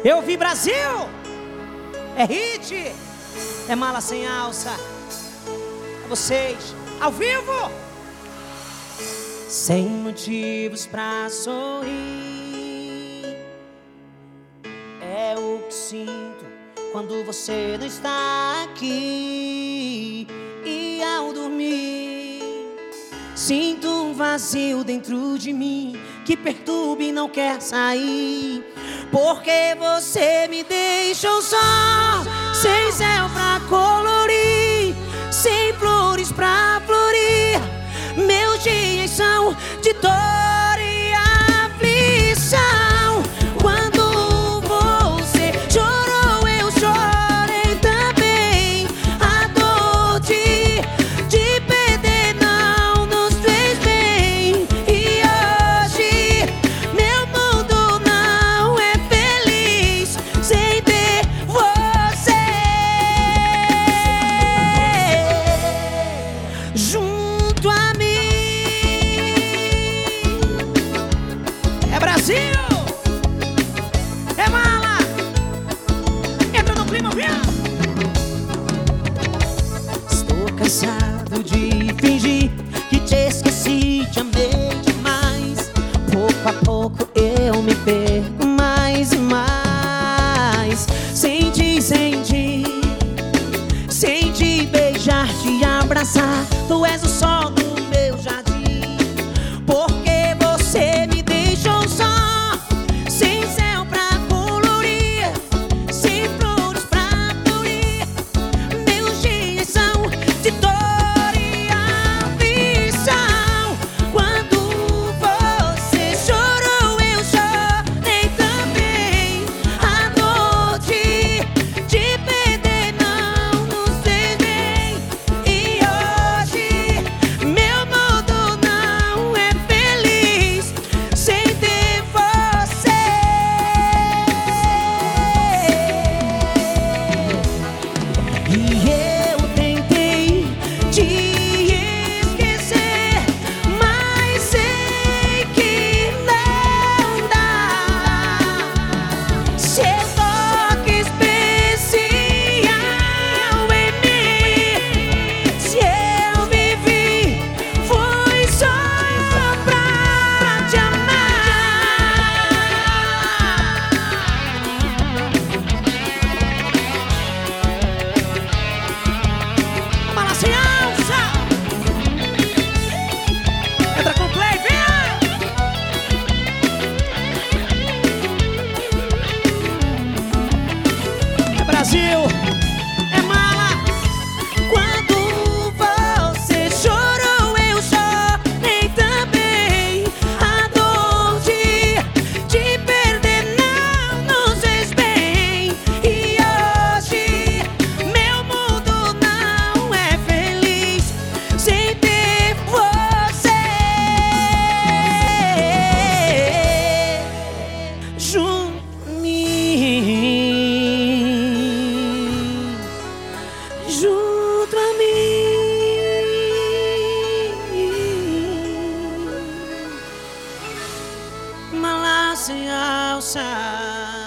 Eu vi Brasil, é hit, é mala sem alça. A vocês, ao vivo. Sem motivos pra sorrir, é o que sinto quando você não está aqui. E ao dormir, sinto um vazio dentro de mim que perturba e não quer sair. Porque você me deixou só, sem céu pra colorir, sem flores pra florir. Meus dias são de dor e aflição. Quando você chorou, eu chorei também. A dor de perder não nos fez bem. E hoje meu mundo não é feliz sem ter você junto a mim. É Brasil, é mala. Entra no clima, viu? Estou cansado de fingir que te esqueci, te amei demais. Pouco a pouco eu me perco mais e mais. Sem te beijar, te abraçar. Tu és o sol do meu jardim. Porque você me deixou só, sem céu pra colorir, sem flores pra florir. Meus dias são de dor e aflição. Quando você chorou, eu chorei também. A dor de perder não nos fez bem. E hoje meu mundo não é feliz sem ter você. E eu tentei te esquecer, mas sei que não dá. Seu toque especial em mim, se eu vivi, foi só pra te amar. Mala sem alça. Entra com o play, vem! É Brasil, é mala. Quando você chorou, eu chorei também. A dor de perder não nos fez bem. E hoje meu mundo não é feliz sem ter você junto a mim. Junto a mim. Mala sem alça.